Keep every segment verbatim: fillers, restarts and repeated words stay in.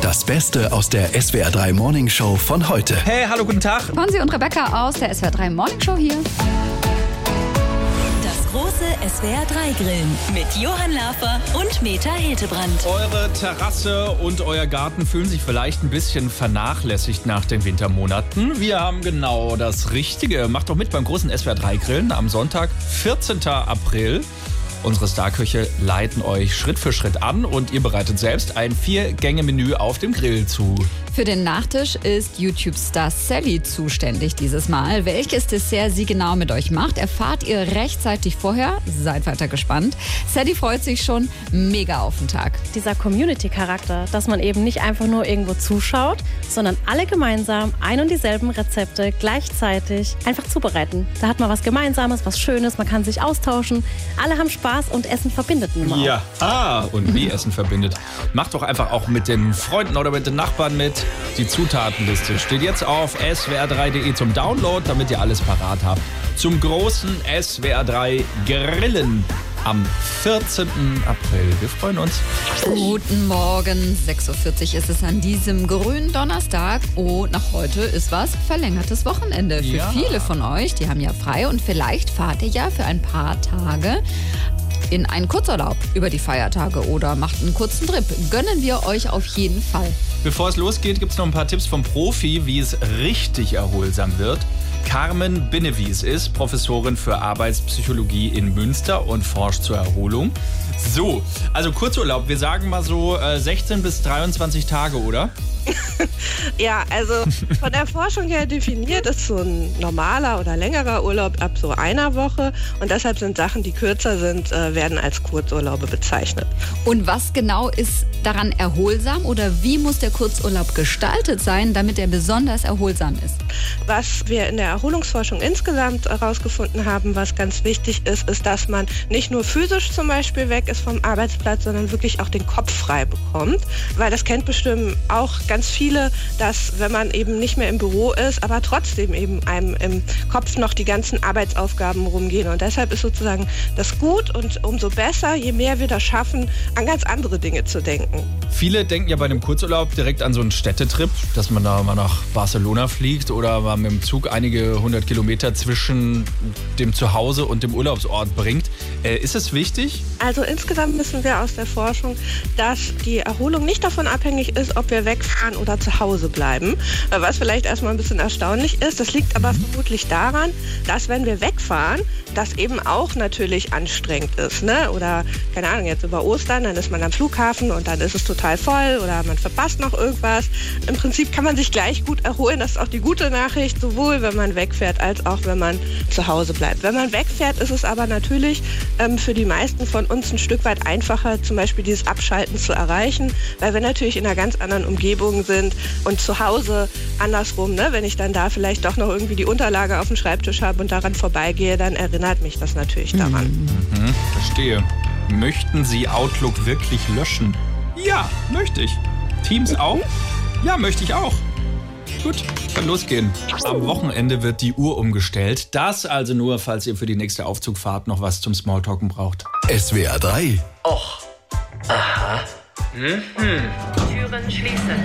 Das Beste aus der S W R drei Morning Show von heute. Hey, hallo, guten Tag. Fonsi und Rebecca aus der S W R drei Morning Show hier. Das große S W R drei Grillen mit Johann Lafer und Meta Hildebrand. Eure Terrasse und euer Garten fühlen sich vielleicht ein bisschen vernachlässigt nach den Wintermonaten. Wir haben genau das Richtige. Macht doch mit beim großen S W R drei Grillen am Sonntag, vierzehnten April. Unsere Starköche leiten euch Schritt für Schritt an und ihr bereitet selbst ein Vier-Gänge-Menü auf dem Grill zu. Für den Nachtisch ist YouTube-Star Sally zuständig dieses Mal. Welches Dessert sie genau mit euch macht, erfahrt ihr rechtzeitig vorher. Seid weiter gespannt. Sally freut sich schon mega auf den Tag. Dieser Community-Charakter, dass man eben nicht einfach nur irgendwo zuschaut, sondern alle gemeinsam ein und dieselben Rezepte gleichzeitig einfach zubereiten. Da hat man was Gemeinsames, was Schönes, man kann sich austauschen. Alle haben Spaß und Essen verbindet nun mal. Ja, ah, und wie Essen verbindet. Macht doch einfach auch mit den Freunden oder mit den Nachbarn mit. Die Zutatenliste steht jetzt auf S W R drei punkt de zum Download, damit ihr alles parat habt. Zum großen S W R drei Grillen am vierzehnten April. Wir freuen uns. Guten Morgen, sechs Uhr vierzig ist es an diesem grünen Donnerstag. Und nach heute ist was verlängertes Wochenende für Ja. viele von euch. Die haben ja frei und vielleicht fahrt ihr ja für ein paar Tage in einen Kurzurlaub über die Feiertage oder macht einen kurzen Trip. Gönnen wir euch auf jeden Fall. Bevor es losgeht, gibt es noch ein paar Tipps vom Profi, wie es richtig erholsam wird. Carmen Binnewies ist Professorin für Arbeitspsychologie in Münster und forscht zur Erholung. So, also Kurzurlaub, wir sagen mal so äh, sechzehn bis dreiundzwanzig Tage, oder? Ja, also von der Forschung her definiert ist so ein normaler oder längerer Urlaub ab so einer Woche und deshalb sind Sachen, die kürzer sind, äh, werden als Kurzurlaube bezeichnet. Und was genau ist daran erholsam oder wie muss der Kurzurlaub gestaltet sein, damit er besonders erholsam ist? Was wir in der Erholungsforschung insgesamt herausgefunden haben, was ganz wichtig ist, ist, dass man nicht nur physisch zum Beispiel weg ist vom Arbeitsplatz, sondern wirklich auch den Kopf frei bekommt, weil das kennt bestimmt auch ganz viele, dass wenn man eben nicht mehr im Büro ist, aber trotzdem eben einem im Kopf noch die ganzen Arbeitsaufgaben rumgehen. Und deshalb ist sozusagen das gut und umso besser, je mehr wir das schaffen, an ganz andere Dinge zu denken. Viele denken ja bei einem Kurzurlaub direkt an so einen Städtetrip, dass man da mal nach Barcelona fliegt oder mal mit dem Zug einige hundert Kilometer zwischen dem Zuhause und dem Urlaubsort bringt. Äh, ist es wichtig? Also insgesamt wissen wir aus der Forschung, dass die Erholung nicht davon abhängig ist, ob wir wegfahren oder zu Hause bleiben, was vielleicht erstmal ein bisschen erstaunlich ist. Das liegt aber vermutlich daran, dass wenn wir wegfahren, das eben auch natürlich anstrengend ist, ne? Oder keine Ahnung, jetzt über Ostern, dann ist man am Flughafen und dann ist es total voll oder man verpasst noch irgendwas. Im Prinzip kann man sich gleich gut erholen. Das ist auch die gute Nachricht, sowohl wenn man wegfährt als auch wenn man zu Hause bleibt. Wenn man wegfährt, ist es aber natürlich ähm, für die meisten von uns ein Stück weit einfacher, zum Beispiel dieses Abschalten zu erreichen, weil wir natürlich in einer ganz anderen Umgebung sind und zu Hause andersrum, ne? Wenn ich dann da vielleicht doch noch irgendwie die Unterlage auf dem Schreibtisch habe und daran vorbeigehe, dann erinnert mich das natürlich daran. Mhm, verstehe. Möchten Sie Outlook wirklich löschen? Ja, möchte ich. Teams auch? Ja, möchte ich auch. Gut, kann losgehen. Am Wochenende wird die Uhr umgestellt. Das also nur, falls ihr für die nächste Aufzugfahrt noch was zum Smalltalken braucht. S W R drei. Och. Aha. Mhm. Türen schließen.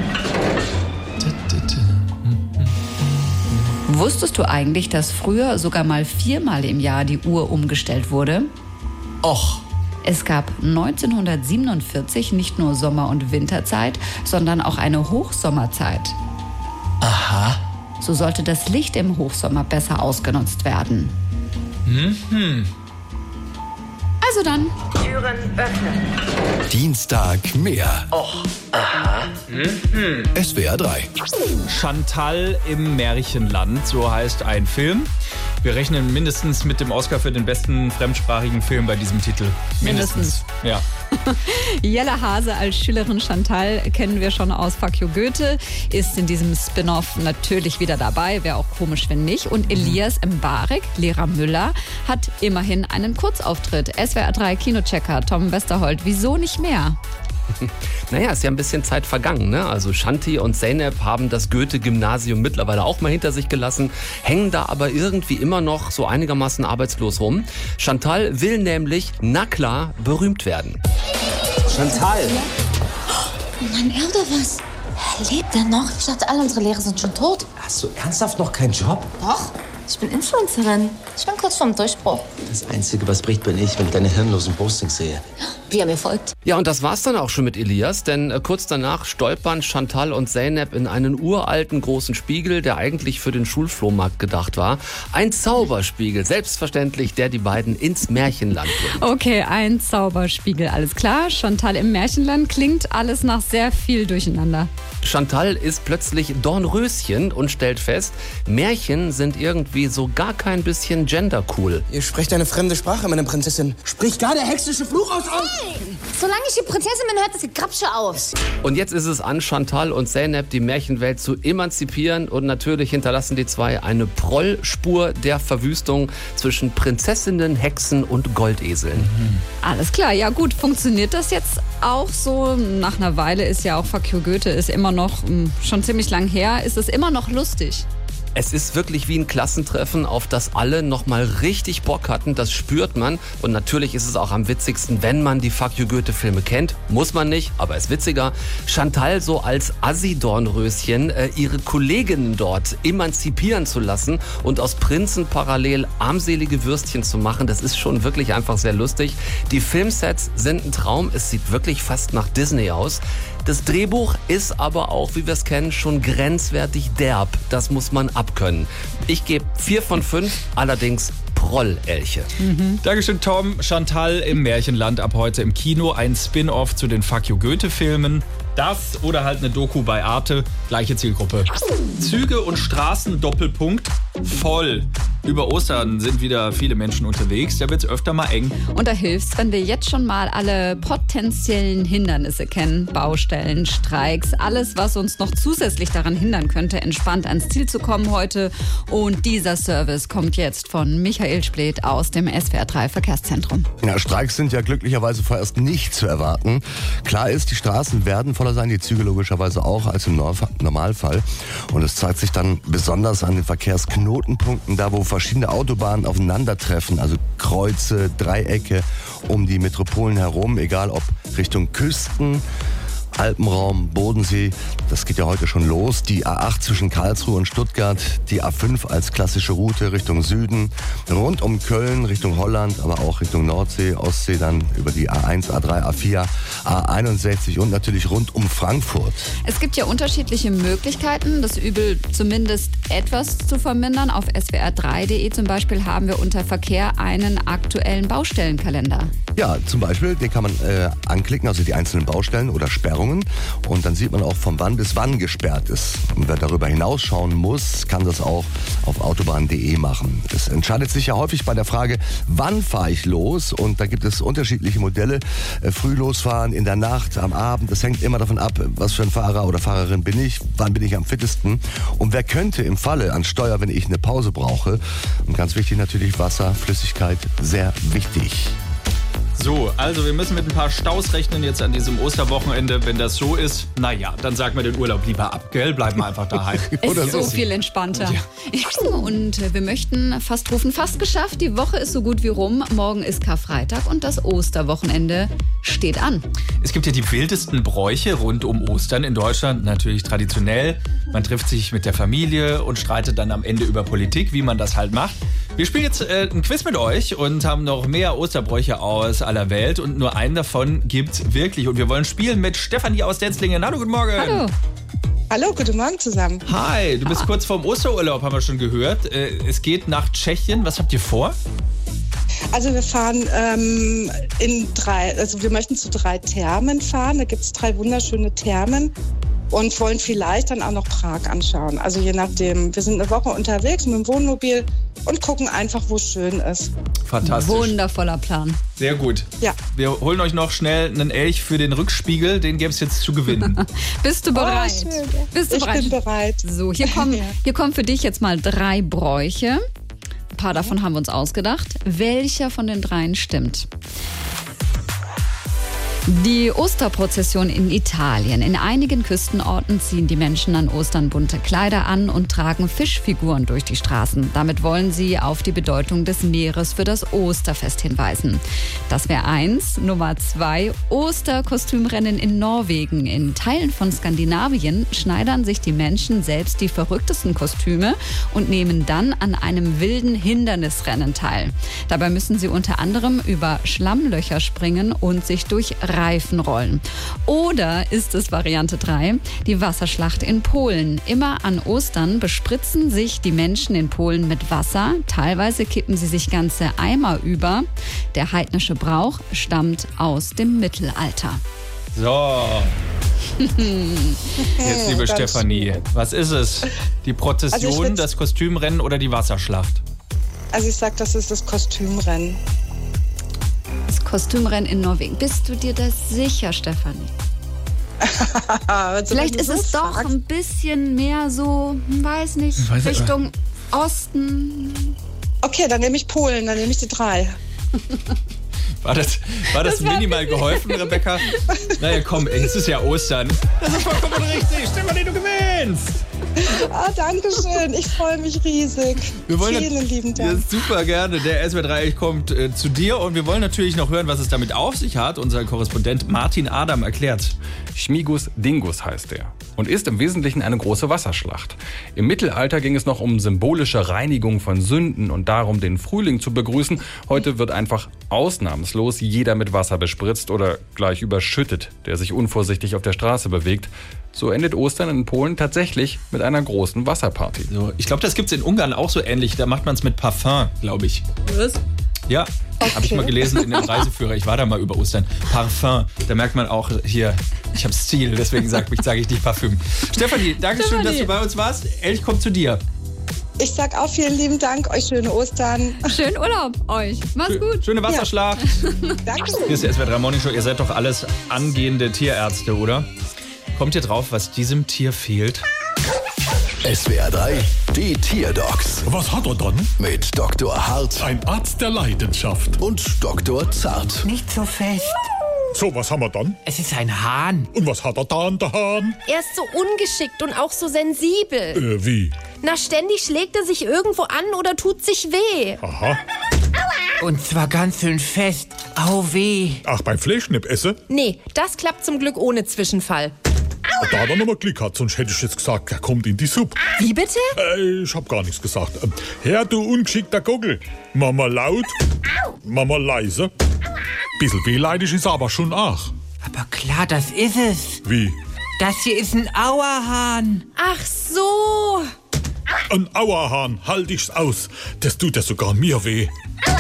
Wusstest du eigentlich, dass früher sogar mal viermal im Jahr die Uhr umgestellt wurde? Och. Es gab neunzehnhundertsiebenundvierzig nicht nur Sommer- und Winterzeit, sondern auch eine Hochsommerzeit. Aha. So sollte das Licht im Hochsommer besser ausgenutzt werden. Mhm. Also dann. Türen öffnen. Dienstag mehr. Och. Aha. Mhm. S W R drei. Chantal im Märchenland, so heißt ein Film. Wir rechnen mindestens mit dem Oscar für den besten fremdsprachigen Film bei diesem Titel. Mindestens. Mindestens. Ja. Jelle Hase als Schülerin Chantal kennen wir schon aus Fuck You Goethe, ist in diesem Spin-off natürlich wieder dabei, wäre auch komisch, wenn nicht. Und Elias Mbarek, Lehrer Müller, hat immerhin einen Kurzauftritt. S W R drei Kinochecker, Tom Westerholt, wieso nicht mehr? Naja, ist ja ein bisschen Zeit vergangen, ne? Also Shanti und Zeynep haben das Goethe-Gymnasium mittlerweile auch mal hinter sich gelassen, hängen da aber irgendwie immer noch so einigermaßen arbeitslos rum. Chantal will nämlich, na klar, berühmt werden. Chantal. Oh Mann, er oder was? Lebt er noch? Ich dachte, alle unsere Lehrer sind schon tot. Hast du ernsthaft noch keinen Job? Doch, ich bin Influencerin. Ich bin kurz vorm Durchbruch. Das Einzige, was bricht, bin ich, wenn ich deine hirnlosen Postings sehe. Wie er mir folgt. Ja, und das war's dann auch schon mit Elias, denn äh, kurz danach stolpern Chantal und Zeynep in einen uralten großen Spiegel, der eigentlich für den Schulflohmarkt gedacht war. Ein Zauberspiegel, selbstverständlich, der die beiden ins Märchenland bringt. Okay, ein Zauberspiegel, alles klar. Chantal im Märchenland klingt alles nach sehr viel Durcheinander. Chantal ist plötzlich Dornröschen und stellt fest, Märchen sind irgendwie so gar kein bisschen gendercool. Ihr sprecht eine fremde Sprache, meine Prinzessin. Sprich gar der hexische Fluch aus euch! Solange ich die Prinzessin bin, hört das Gekrapsche auf. Und jetzt ist es an Chantal und Zeynep, die Märchenwelt zu emanzipieren. Und natürlich hinterlassen die zwei eine Prollspur der Verwüstung zwischen Prinzessinnen, Hexen und Goldeseln. Mhm. Alles klar, ja gut, funktioniert das jetzt auch so? Nach einer Weile ist ja auch Fuck you Goethe ist immer noch, mh, schon ziemlich lang her, ist es immer noch lustig? Es ist wirklich wie ein Klassentreffen, auf das alle nochmal richtig Bock hatten. Das spürt man. Und natürlich ist es auch am witzigsten, wenn man die Fuck you Goethe-Filme kennt. Muss man nicht, aber ist witziger. Chantal so als Assi-Dornröschen äh, ihre Kolleginnen dort emanzipieren zu lassen und aus Prinzen parallel armselige Würstchen zu machen, das ist schon wirklich einfach sehr lustig. Die Filmsets sind ein Traum. Es sieht wirklich fast nach Disney aus. Das Drehbuch ist aber auch, wie wir es kennen, schon grenzwertig derb. Das muss man abkönnen. Ich gebe vier von fünf, allerdings Proll-Elche. Mhm. Dankeschön, Tom. Chantal im Märchenland ab heute im Kino. Ein Spin-off zu den Fuck you Goethe-Filmen. Das oder halt eine Doku bei Arte. Gleiche Zielgruppe. Züge und Straßen, Doppelpunkt, voll. Über Ostern sind wieder viele Menschen unterwegs. Da wird es öfter mal eng. Und da hilft's, wenn wir jetzt schon mal alle potenziellen Hindernisse kennen. Baustellen, Streiks, alles, was uns noch zusätzlich daran hindern könnte, entspannt ans Ziel zu kommen heute. Und dieser Service kommt jetzt von Michael Spleth aus dem S W R drei Verkehrszentrum. Ja, Streiks sind ja glücklicherweise vorerst nicht zu erwarten. Klar ist, die Straßen werden voller sein, die Züge logischerweise auch als im Normalfall. Und es zeigt sich dann besonders an den Verkehrsknotenpunkten, da wo verschiedene Autobahnen aufeinandertreffen, also Kreuze, Dreiecke um die Metropolen herum, egal ob Richtung Küsten, Alpenraum, Bodensee, das geht ja heute schon los. Die A acht zwischen Karlsruhe und Stuttgart, die A fünf als klassische Route Richtung Süden, rund um Köln Richtung Holland, aber auch Richtung Nordsee, Ostsee, dann über die A eins, A drei, A vier, A einundsechzig und natürlich rund um Frankfurt. Es gibt ja unterschiedliche Möglichkeiten, das Übel zumindest etwas zu vermindern. Auf S W R drei punkt de zum Beispiel haben wir unter Verkehr einen aktuellen Baustellenkalender. Ja, zum Beispiel, den kann man äh, anklicken, also die einzelnen Baustellen oder Sperrungen. Und dann sieht man auch, von wann bis wann gesperrt ist. Und wer darüber hinausschauen muss, kann das auch auf autobahn punkt de machen. Es entscheidet sich ja häufig bei der Frage, wann fahre ich los? Und da gibt es unterschiedliche Modelle. Äh, früh losfahren, in der Nacht, am Abend. Das hängt immer davon ab, was für ein Fahrer oder Fahrerin bin ich, wann bin ich am fittesten. Und wer könnte im Falle an Steuer, wenn ich eine Pause brauche? Und ganz wichtig natürlich Wasser, Flüssigkeit, sehr wichtig. So, also wir müssen mit ein paar Staus rechnen jetzt an diesem Osterwochenende. Wenn das so ist, naja, dann sagen wir den Urlaub lieber ab, gell? Bleiben wir einfach daheim. Es Oder ist so so viel entspannter. Ja. Und wir möchten fast rufen, fast geschafft. Die Woche ist so gut wie rum. Morgen ist Karfreitag und das Osterwochenende steht an. Es gibt ja die wildesten Bräuche rund um Ostern in Deutschland. Natürlich traditionell. Man trifft sich mit der Familie und streitet dann am Ende über Politik, wie man das halt macht. Wir spielen jetzt äh, ein Quiz mit euch und haben noch mehr Osterbräuche aus aller Welt. Und nur einen davon gibt's wirklich. Und wir wollen spielen mit Stefanie aus Denzlingen. Hallo, guten Morgen. Hallo. Hallo, guten Morgen zusammen. Hi, du bist kurz vorm Osterurlaub, haben wir schon gehört. Äh, es geht nach Tschechien. Was habt ihr vor? Also wir fahren ähm, in drei, also wir möchten zu drei Thermen fahren. Da gibt es drei wunderschöne Thermen und wollen vielleicht dann auch noch Prag anschauen. Also je nachdem. Wir sind eine Woche unterwegs mit dem Wohnmobil und gucken einfach, wo es schön ist. Fantastisch. Wundervoller Plan. Sehr gut. Ja. Wir holen euch noch schnell einen Elch für den Rückspiegel. Den gäbe es jetzt zu gewinnen. Bist du bereit? Oh, schön. Bist du ich bereit? bin bereit. So, hier kommen, Ja. hier kommen für dich jetzt mal drei Bräuche. Ein paar davon haben wir uns ausgedacht. Welcher von den dreien stimmt? Die Osterprozession in Italien. In einigen Küstenorten ziehen die Menschen an Ostern bunte Kleider an und tragen Fischfiguren durch die Straßen. Damit wollen sie auf die Bedeutung des Meeres für das Osterfest hinweisen. Das wäre eins. Nummer zwei, Osterkostümrennen in Norwegen. In Teilen von Skandinavien schneidern sich die Menschen selbst die verrücktesten Kostüme und nehmen dann an einem wilden Hindernisrennen teil. Dabei müssen sie unter anderem über Schlammlöcher springen und sich durch Reifen rollen. Oder ist es Variante drei, die Wasserschlacht in Polen. Immer an Ostern bespritzen sich die Menschen in Polen mit Wasser. Teilweise kippen sie sich ganze Eimer über. Der heidnische Brauch stammt aus dem Mittelalter. So. Jetzt, liebe Stefanie, was ist es? Die Prozession, also das Kostümrennen oder die Wasserschlacht? Also ich sag, das ist das Kostümrennen. Das Kostümrennen in Norwegen. Bist du dir das sicher, Stefanie? Vielleicht ist es doch fragst. ein bisschen mehr so, weiß nicht, weiß Richtung ich, Osten. Okay, dann nehme ich Polen, dann nehme ich die drei. War das, war das, das minimal geholfen, Rebecca? Naja, komm, es ist ja Ostern. Das ist vollkommen richtig. Stefanie, du gewinnst. Ah, danke schön. Ich freue mich riesig. Wir wollen Vielen nat- lieben Dank. Ja, super gerne. Der S W R drei kommt äh, zu dir und wir wollen natürlich noch hören, was es damit auf sich hat. Unser Korrespondent Martin Adam erklärt. Schmigus Dingus heißt er und ist im Wesentlichen eine große Wasserschlacht. Im Mittelalter ging es noch um symbolische Reinigung von Sünden und darum, den Frühling zu begrüßen. Heute wird einfach ausnahmslos jeder mit Wasser bespritzt oder gleich überschüttet, der sich unvorsichtig auf der Straße bewegt. So endet Ostern in Polen tatsächlich mit einer großen Wasserparty. So, ich glaube, das gibt es in Ungarn auch so ähnlich. Da macht man es mit Parfum, glaube ich. Was? Ja, okay. Habe ich mal gelesen in dem Reiseführer. Ich war da mal über Ostern. Parfum, da merkt man auch hier, ich habe Stil, deswegen sage sag ich nicht Parfüm. Stefanie, danke schön, dass du bei uns warst. Elch kommt zu dir. Ich sag auch vielen lieben Dank, euch schöne Ostern. Schönen Urlaub euch. Mach's Schön, gut. Schöne Wasserschlacht. Ja. Danke. Hier ist der S W R drei Morning Show. Ihr seid doch alles angehende Tierärzte, oder? Kommt ihr drauf, was diesem Tier fehlt? S W R drei, die Tierdocs. Was hat er dann? Mit Doktor Hart. Ein Arzt der Leidenschaft. Und Doktor Zart. Nicht so fest. So, was haben wir dann? Es ist ein Hahn. Und was hat er da an der Hahn? Er ist so ungeschickt und auch so sensibel. Äh, wie? Na, ständig schlägt er sich irgendwo an oder tut sich weh. Aha. Und zwar ganz schön fest. Au weh. Ach, beim Fleischknipp essen? Nee, das klappt zum Glück ohne Zwischenfall. Da hat er nochmal Glück gehabt, sonst hätte ich jetzt gesagt, er kommt in die Suppe. Wie bitte? Äh, ich hab gar nichts gesagt. Ähm, Herr, du ungeschickter Gockel. Mama laut, Mama leise. Bisschen wehleidig ist aber schon auch. Aber klar, das ist es. Wie? Das hier ist ein Auerhahn. Ach so. Ein Auerhahn, halt ich's aus. Das tut ja sogar mir weh.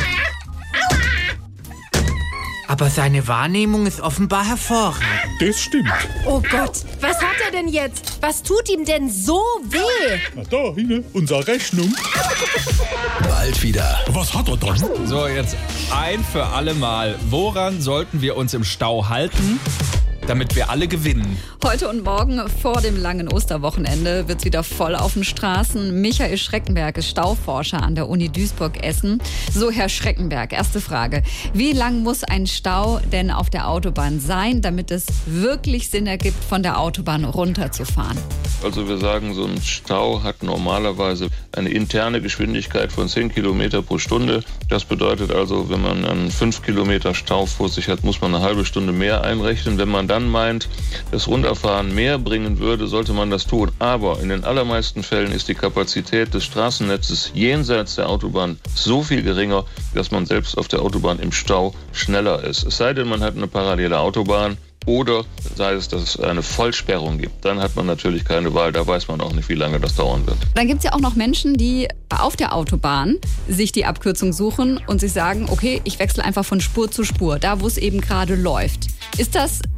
Aber seine Wahrnehmung ist offenbar hervorragend. Das stimmt. Oh Gott, was hat er denn jetzt? Was tut ihm denn so weh? Na da, hinne, unsere Rechnung. Bald wieder. Was hat er dann? So, jetzt ein für alle Mal. Woran sollten wir uns im Stau halten, damit wir alle gewinnen? Heute und morgen vor dem langen Osterwochenende wird es wieder voll auf den Straßen. Michael Schreckenberg ist Stauforscher an der Uni Duisburg-Essen. So, Herr Schreckenberg, erste Frage. Wie lang muss ein Stau denn auf der Autobahn sein, damit es wirklich Sinn ergibt, von der Autobahn runterzufahren? Also wir sagen, so ein Stau hat normalerweise eine interne Geschwindigkeit von zehn Kilometer pro Stunde. Das bedeutet also, wenn man einen fünf Kilometer Stau vor sich hat, muss man eine halbe Stunde mehr einrechnen. Wenn man dann meint, das Runterfahren mehr bringen würde, sollte man das tun. Aber in den allermeisten Fällen ist die Kapazität des Straßennetzes jenseits der Autobahn so viel geringer, dass man selbst auf der Autobahn im Stau schneller ist. Es sei denn, man hat eine parallele Autobahn. Oder sei es, dass es eine Vollsperrung gibt. Dann hat man natürlich keine Wahl. Da weiß man auch nicht, wie lange das dauern wird. Dann gibt es ja auch noch Menschen, die auf der Autobahn sich die Abkürzung suchen und sich sagen, okay, ich wechsle einfach von Spur zu Spur, da wo es eben gerade läuft. Ist das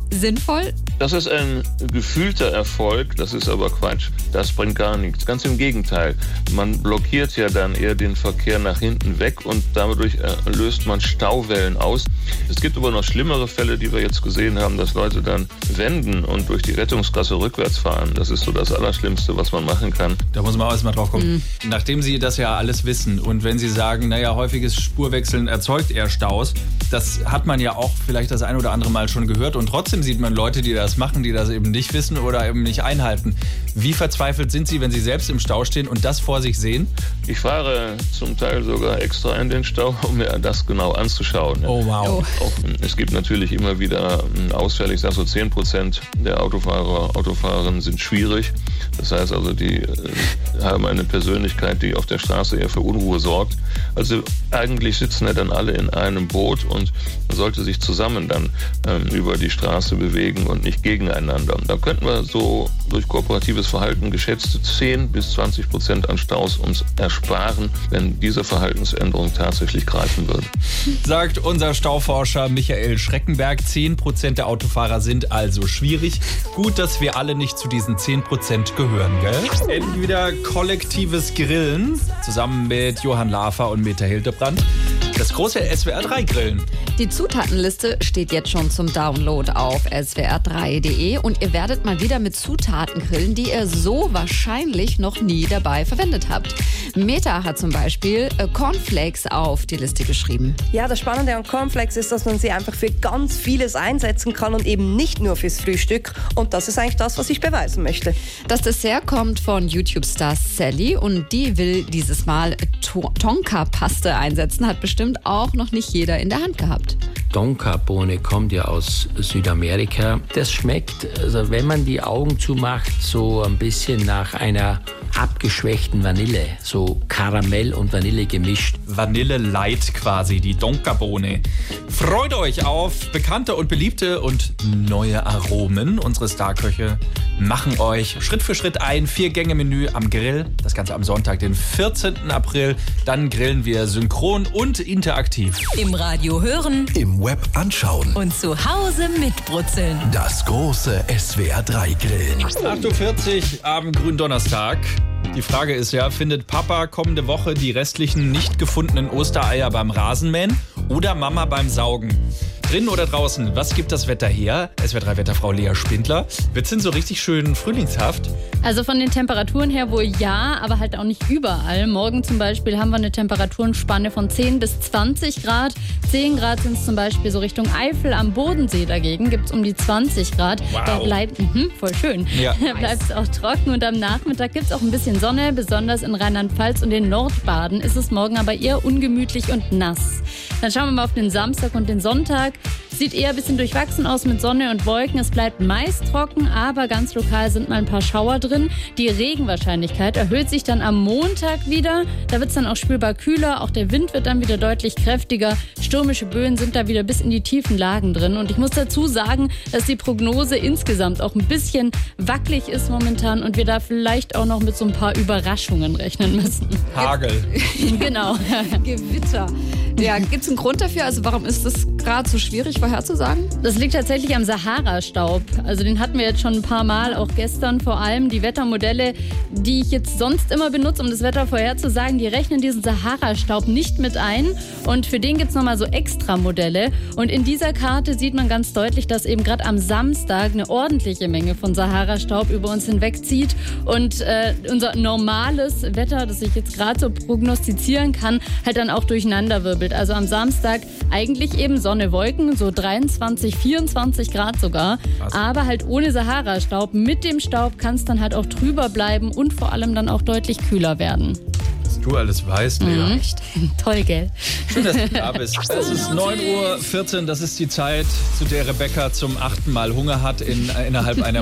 sinnvoll? Das ist ein gefühlter Erfolg, das ist aber Quatsch. Das bringt gar nichts. Ganz im Gegenteil. Man blockiert ja dann eher den Verkehr nach hinten weg und dadurch löst man Stauwellen aus. Es gibt aber noch schlimmere Fälle, die wir jetzt gesehen haben, dass Leute dann wenden und durch die Rettungsgasse rückwärts fahren. Das ist so das Allerschlimmste, was man machen kann. Da muss man auch erstmal drauf kommen. Mhm. Nachdem Sie das ja alles wissen und wenn Sie sagen, naja, häufiges Spurwechseln erzeugt eher Staus, das hat man ja auch vielleicht das ein oder andere Mal schon gehört und trotzdem sieht man Leute, die das machen, die das eben nicht wissen oder eben nicht einhalten. Wie verzweifelt sind Sie, wenn Sie selbst im Stau stehen und das vor sich sehen? Ich fahre zum Teil sogar extra in den Stau, um mir das genau anzuschauen. Oh, wow. Auch, es gibt natürlich immer wieder Ausfälle. Ich sage so zehn Prozent der Autofahrer, Autofahrerinnen sind schwierig. Das heißt also, die äh, haben eine Persönlichkeit, die auf der Straße eher für Unruhe sorgt. Also eigentlich sitzen ja dann alle in einem Boot und man sollte sich zusammen dann ähm, über die Straße bewegen und nicht gegeneinander. Da könnten wir so durch kooperatives Verhalten geschätzte zehn bis zwanzig Prozent an Staus uns ersparen, wenn diese Verhaltensänderung tatsächlich greifen würde. Sagt unser Stauforscher Michael Schreckenberg. zehn Prozent der Autofahrer sind also schwierig. Gut, dass wir alle nicht zu diesen zehn Prozent gehören, gell? Endlich wieder kollektives Grillen, zusammen mit Johann Lafer und Meta Hildebrand. Das große S W R drei Grillen. Die Zutatenliste steht jetzt schon zum Download auf S W R drei Punkt de und ihr werdet mal wieder mit Zutaten grillen, die ihr so wahrscheinlich noch nie dabei verwendet habt. Meta hat zum Beispiel Cornflakes auf die Liste geschrieben. Ja, das Spannende an Cornflakes ist, dass man sie einfach für ganz vieles einsetzen kann und eben nicht nur fürs Frühstück. Und das ist eigentlich das, was ich beweisen möchte. Das Dessert kommt von YouTube-Star Sally und die will dieses Mal to- Tonka-Paste einsetzen, hat bestimmt auch noch nicht jeder in der Hand gehabt. Tonka-Bohne kommt ja aus Südamerika. Das schmeckt, also wenn man die Augen zumacht, so ein bisschen nach einer abgeschwächten Vanille. So Karamell und Vanille gemischt. Vanille Light quasi, die Tonka-Bohne. Freut euch auf bekannte und beliebte und neue Aromen. Unsere Starköche machen euch Schritt für Schritt ein Vier-Gänge-Menü am Grill. Das Ganze am Sonntag, den vierzehnten April. Dann grillen wir synchron und interaktiv. Im Radio hören. Im Web anschauen. Und zu Hause mitbrutzeln. Das große S W R drei Grillen. acht Uhr vierzig am Gründonnerstag. Die Frage ist ja, findet Papa kommende Woche die restlichen nicht gefundenen Ostereier beim Rasenmähen oder Mama beim Saugen? Drinnen oder draußen, was gibt das Wetter her? S W R drei Wetterfrau Lea Spindler. Wird's denn so richtig schön frühlingshaft? Also von den Temperaturen her wohl ja, aber halt auch nicht überall. Morgen zum Beispiel haben wir eine Temperatурenspanne von zehn bis zwanzig Grad. zehn Grad sind es zum Beispiel so Richtung Eifel. Am Bodensee dagegen gibt es um die zwanzig Grad. Wow. Da bleibt, mh, voll schön. Ja. Da bleibt es auch trocken und am Nachmittag gibt es auch ein bisschen Sonne. Besonders in Rheinland-Pfalz und den Nordbaden ist es morgen aber eher ungemütlich und nass. Dann schauen wir mal auf den Samstag und den Sonntag. Sieht eher ein bisschen durchwachsen aus mit Sonne und Wolken. Es bleibt meist trocken, aber ganz lokal sind mal ein paar Schauer drin. Die Regenwahrscheinlichkeit erhöht sich dann am Montag wieder. Da wird es dann auch spürbar kühler. Auch der Wind wird dann wieder deutlich kräftiger. Stürmische Böen sind da wieder bis in die tiefen Lagen drin. Und ich muss dazu sagen, dass die Prognose insgesamt auch ein bisschen wackelig ist momentan und wir da vielleicht auch noch mit so ein paar Überraschungen rechnen müssen. Hagel. Genau. Gewitter. Ja, gibt es einen Grund dafür? Also warum ist das gerade so schwierig vorherzusagen? Das liegt tatsächlich am Sahara-Staub. Also den hatten wir jetzt schon ein paar Mal, auch gestern vor allem. Die Wettermodelle, die ich jetzt sonst immer benutze, um das Wetter vorherzusagen, die rechnen diesen Sahara-Staub nicht mit ein. Und für den gibt es nochmal so Extra-Modelle. Und in dieser Karte sieht man ganz deutlich, dass eben gerade am Samstag eine ordentliche Menge von Sahara-Staub über uns hinwegzieht. Und äh, unser normales Wetter, das ich jetzt gerade so prognostizieren kann, halt dann auch durcheinanderwirbelt. Also am Samstag eigentlich eben Sonne, Wolken, so dreiundzwanzig, vierundzwanzig Grad sogar. Krass. Aber halt ohne Sahara-Staub. Mit dem Staub kann es dann halt auch trüber bleiben und vor allem dann auch deutlich kühler werden. Was du alles weißt, Lea. Mhm. Toll, gell? Schön, dass du da bist. Es ist neun Uhr vierzehn, das ist die Zeit, zu der Rebecca zum achten Mal Hunger hat in, innerhalb einer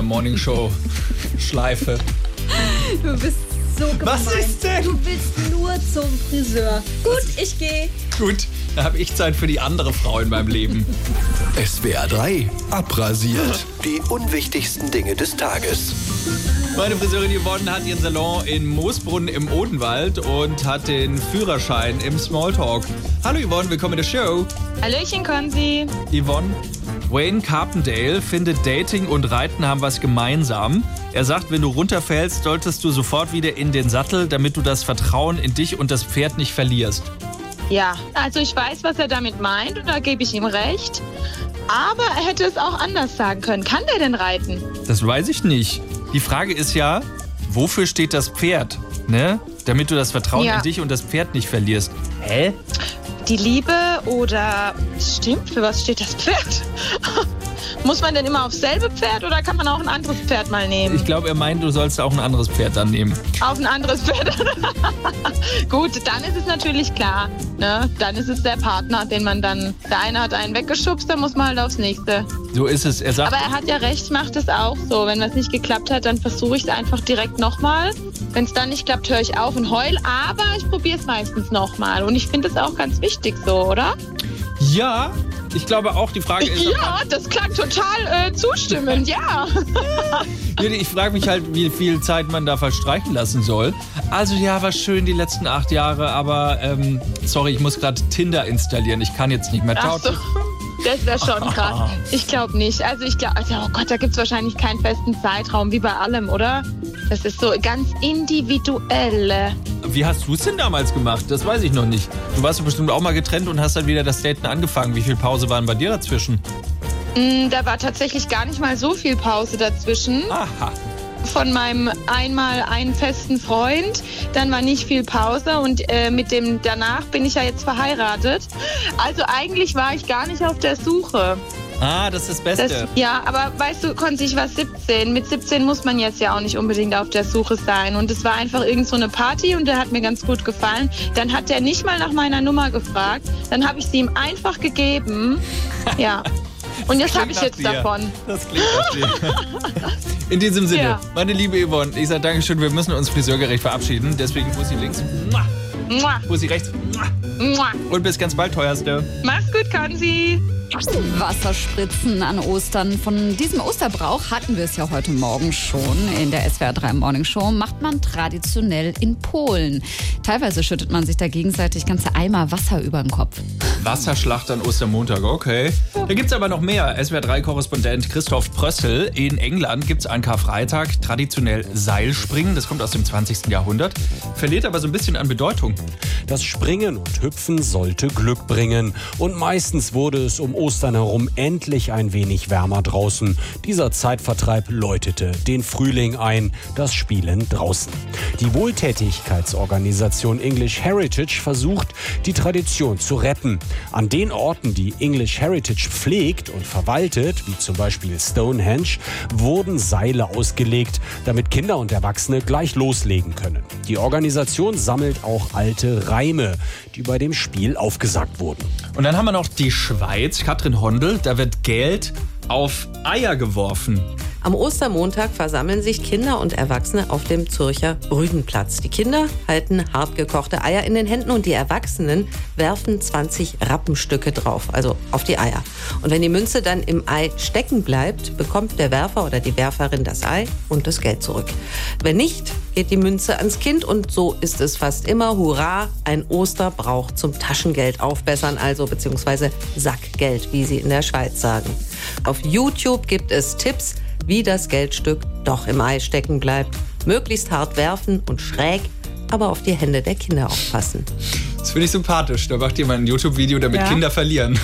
Morningshow-Schleife. Du bist so gemein. Was ist denn? Du willst nur zum Friseur. Gut, ich gehe. Gut, da habe ich Zeit für die andere Frau in meinem Leben. S W R drei abrasiert. Die unwichtigsten Dinge des Tages. Meine Friseurin Yvonne hat ihren Salon in Moosbrunn im Odenwald und hat den Führerschein im Smalltalk. Hallo Yvonne, willkommen in der Show. Hallöchen, Konzi. Yvonne, Wayne Carpendale findet, Dating und Reiten haben was gemeinsam. Er sagt, wenn du runterfällst, solltest du sofort wieder in den Sattel, damit du das Vertrauen in dich und das Pferd nicht verlierst. Ja, also ich weiß, was er damit meint und da gebe ich ihm recht. Aber er hätte es auch anders sagen können. Kann der denn reiten? Das weiß ich nicht. Die Frage ist ja, wofür steht das Pferd? Ne? Damit du das Vertrauen Ja. in dich und das Pferd nicht verlierst. Hä? Die Liebe oder... Stimmt, für was steht das Pferd? Muss man denn immer aufs selbe Pferd oder kann man auch ein anderes Pferd mal nehmen? Ich glaube, er meint, du sollst auch ein anderes Pferd dann nehmen. Auf ein anderes Pferd. Gut, dann ist es natürlich klar. Ne? Dann ist es der Partner, den man dann... Der eine hat einen weggeschubst, dann muss man halt aufs nächste. So ist es. Er sagt, Aber er hat ja recht, ich mache das auch so. Wenn das nicht geklappt hat, dann versuche ich es einfach direkt nochmal. Wenn es dann nicht klappt, höre ich auf und heul. Aber ich probiere es meistens nochmal. Und ich finde es auch ganz wichtig so, oder? ja, ich glaube auch, die Frage ist... Ja, das klang total äh, zustimmend, ja. Judy, ich frage mich halt, wie viel Zeit man da verstreichen lassen soll. Also ja, war schön die letzten acht Jahre, aber ähm, sorry, ich muss gerade Tinder installieren. Ich kann jetzt nicht mehr. Ciao. Ach so. Das ist ja schon krass. Ich glaube nicht. Also ich glaube, also, oh Gott, da gibt es wahrscheinlich keinen festen Zeitraum, wie bei allem, oder? Das ist so ganz individuell. Wie hast du es denn damals gemacht? Das weiß ich noch nicht. Du warst ja bestimmt auch mal getrennt und hast dann wieder das Daten angefangen. Wie viel Pause waren bei dir dazwischen? Mm, da war tatsächlich gar nicht mal so viel Pause dazwischen. Aha. Von meinem einmal einen festen Freund, dann war nicht viel Pause und äh, mit dem danach bin ich ja jetzt verheiratet. Also eigentlich war ich gar nicht auf der Suche. Ah, das ist das Beste. Das, ja, aber weißt du, Konzi, ich war siebzehn. Mit siebzehn muss man jetzt ja auch nicht unbedingt auf der Suche sein. Und es war einfach irgend so eine Party und der hat mir ganz gut gefallen. Dann hat der nicht mal nach meiner Nummer gefragt. Dann habe ich sie ihm einfach gegeben. Ja. Und jetzt habe ich jetzt dir. davon. Das klingt nach dir. In diesem Sinne, Ja. meine liebe Yvonne, ich sage Dankeschön, wir müssen uns friseurgerecht verabschieden. Deswegen Bussi links, Mua. Mua. Bussi rechts. Mua. Mua. Und bis ganz bald, teuerste. Mach's gut, Konzi. Wasserspritzen an Ostern. Von diesem Osterbrauch hatten wir es ja heute Morgen schon in der S W R drei Morning Show. Macht man traditionell in Polen. Teilweise schüttet man sich da gegenseitig ganze Eimer Wasser über den Kopf. Wasserschlacht an Ostermontag, okay. Da gibt's aber noch mehr. S W R drei Korrespondent Christoph Prössel. In England gibt's an Karfreitag traditionell Seilspringen. Das kommt aus dem zwanzigsten Jahrhundert. Verliert aber so ein bisschen an Bedeutung. Das Springen und Hüpfen sollte Glück bringen. Und meistens wurde es um Ostern herum endlich ein wenig wärmer draußen. Dieser Zeitvertreib läutete den Frühling ein, das Spielen draußen. Die Wohltätigkeitsorganisation English Heritage versucht, die Tradition zu retten. An den Orten, die English Heritage pflegt und verwaltet, wie zum Beispiel Stonehenge, wurden Seile ausgelegt, damit Kinder und Erwachsene gleich loslegen können. Die Organisation sammelt auch alte Reime, die bei dem Spiel aufgesagt wurden. Und dann haben wir noch die Schweiz, Katrin Hondel. Da wird Geld auf Eier geworfen. Am Ostermontag versammeln sich Kinder und Erwachsene auf dem Zürcher Rügenplatz. Die Kinder halten hartgekochte Eier in den Händen und die Erwachsenen werfen zwanzig Rappenstücke drauf, also auf die Eier. Und wenn die Münze dann im Ei stecken bleibt, bekommt der Werfer oder die Werferin das Ei und das Geld zurück. Wenn nicht, geht die Münze ans Kind und so ist es fast immer. Hurra, ein Osterbrauch zum Taschengeld aufbessern, also beziehungsweise Sackgeld, wie sie in der Schweiz sagen. Auf YouTube gibt es Tipps, wie das Geldstück doch im Ei stecken bleibt. Möglichst hart werfen und schräg, aber auf die Hände der Kinder aufpassen. Das finde ich sympathisch. Da macht jemand ein YouTube-Video, damit Ja. Kinder verlieren.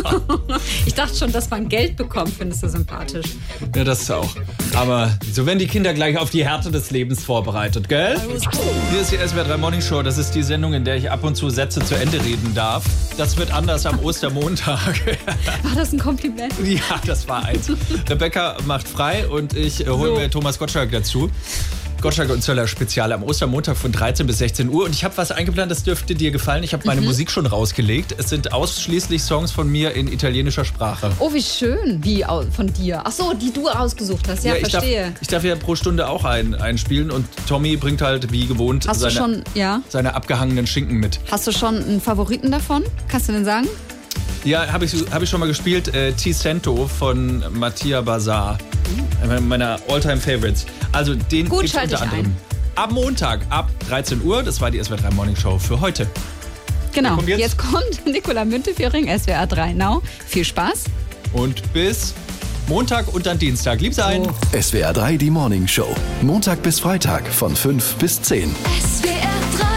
Ich dachte schon, dass man Geld bekommt, findest du sympathisch. Ja, das auch. Aber so werden die Kinder gleich auf die Härte des Lebens vorbereitet, gell? Hier ist die S W R drei Morning Show. Das ist die Sendung, in der ich ab und zu Sätze zu Ende reden darf. Das wird anders am Ostermontag. War das ein Kompliment? Ja, das war eins. Rebecca macht frei und ich äh, hole So. mir Thomas Gottschalk dazu. Gottschalk und Zöller Spezial am Ostermontag von dreizehn bis sechzehn Uhr. Und ich habe was eingeplant, das dürfte dir gefallen. Ich habe meine Mhm. Musik schon rausgelegt. Es sind ausschließlich Songs von mir in italienischer Sprache. Oh, wie schön. Wie au- von dir? Ach so, die du ausgesucht hast. Ja, ich, darf, verstehe. ich darf ja pro Stunde auch ein, einspielen und Tommy bringt halt wie gewohnt Hast du seine, schon, ja? seine abgehangenen Schinken mit. Hast du schon einen Favoriten davon? Kannst du den sagen? Ja, habe ich, hab ich schon mal gespielt. Äh, T-Cento von Mattia Bazar. Einer meiner All-Time-Favorites. Also den Gut, gibt's schalte unter ich anderem ab Montag ab dreizehn Uhr. Das war die S W R drei Morning Show für heute. Genau. Wer kommt jetzt? Jetzt kommt Nicola Müntefering, S W R drei Now. Viel Spaß. Und bis Montag und dann Dienstag. Lieb sein. Oh. S W R drei, die Morning Show. Montag bis Freitag von fünf bis zehn. S W R drei